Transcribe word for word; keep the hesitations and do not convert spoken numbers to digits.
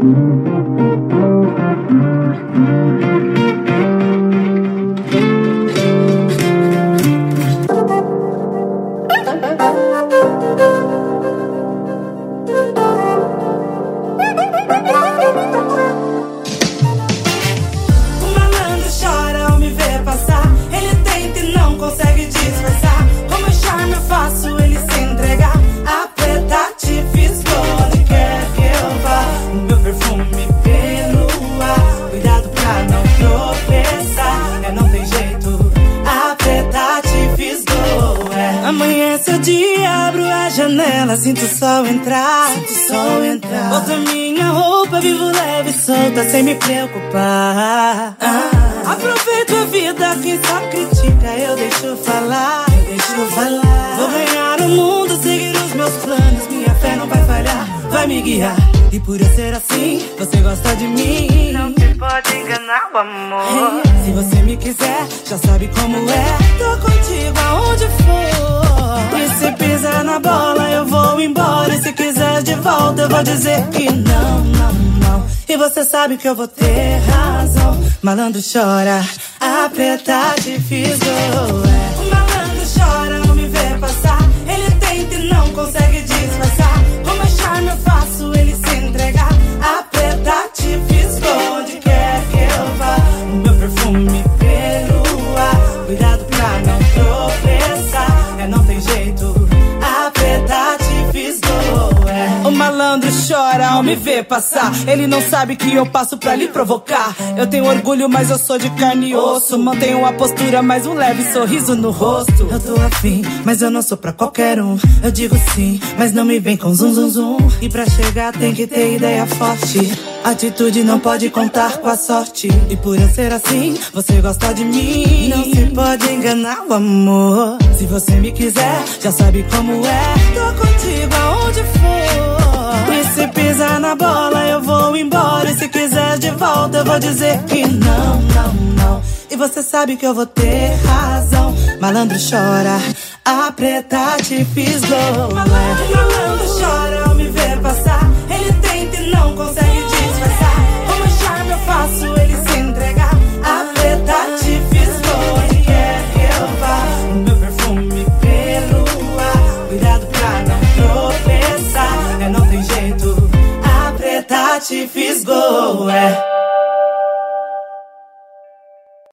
Amanhece o dia, abro a janela, sinto o sol entrar, sinto o sol entrar. Boto minha roupa, vivo leve e solta, sem me preocupar. ah, Aproveito a vida, quem só critica eu deixo falar, eu deixo falar. Vou ganhar o mundo, seguir os meus planos, minha fé não vai falhar, vai me guiar. E por eu ser assim, você gosta de mim, não te pode enganar o amor. hey, se você me quiser, já sabe como é, tô contigo aonde for. E se pisar na bola, eu vou embora. E se quiser de volta, eu vou dizer que não, não, não. E você sabe que eu vou ter razão. Malandro chora, a preta te fisgou. é. O malandro chora, não me vê passar. Ele tenta e não consegue disfarçar. Com meu charme eu faço ele se entregar. A preta te fisgou, onde quer que eu vá. O meu perfume perua, cuidado pra não tropeçar. É, não tem jeito, a preta te fisgou, é. O malandro chora ao me ver passar. Ele não sabe que eu passo pra lhe provocar. Eu tenho orgulho, mas eu sou de carne e osso. Mantenho a postura, mas um leve sorriso no rosto. Eu tô afim, mas eu não sou pra qualquer um. Eu digo sim, mas não me vem com zum zum zum. E pra chegar tem que ter ideia forte. Atitude não pode contar com a sorte. E por eu ser assim, você gosta de mim. Não se pode enganar o amor. Se você me quiser, já sabe como é. Tô contigo aonde for. E se pisar na bola, eu vou embora. E se quiser de volta, eu vou dizer que não, não, não. E você sabe que eu vou ter razão. Malandro chora, a preta te fisgou. Malandro, malandro chora ao me ver passar. Ele tenta e não consegue disfarçar. Com meu charme eu faço ele se entregar. A preta te fisgou, onde quer que eu vá. O meu perfume perua, cuidado pra não tropeçar. É, não tem jeito, a preta te fisgou, é.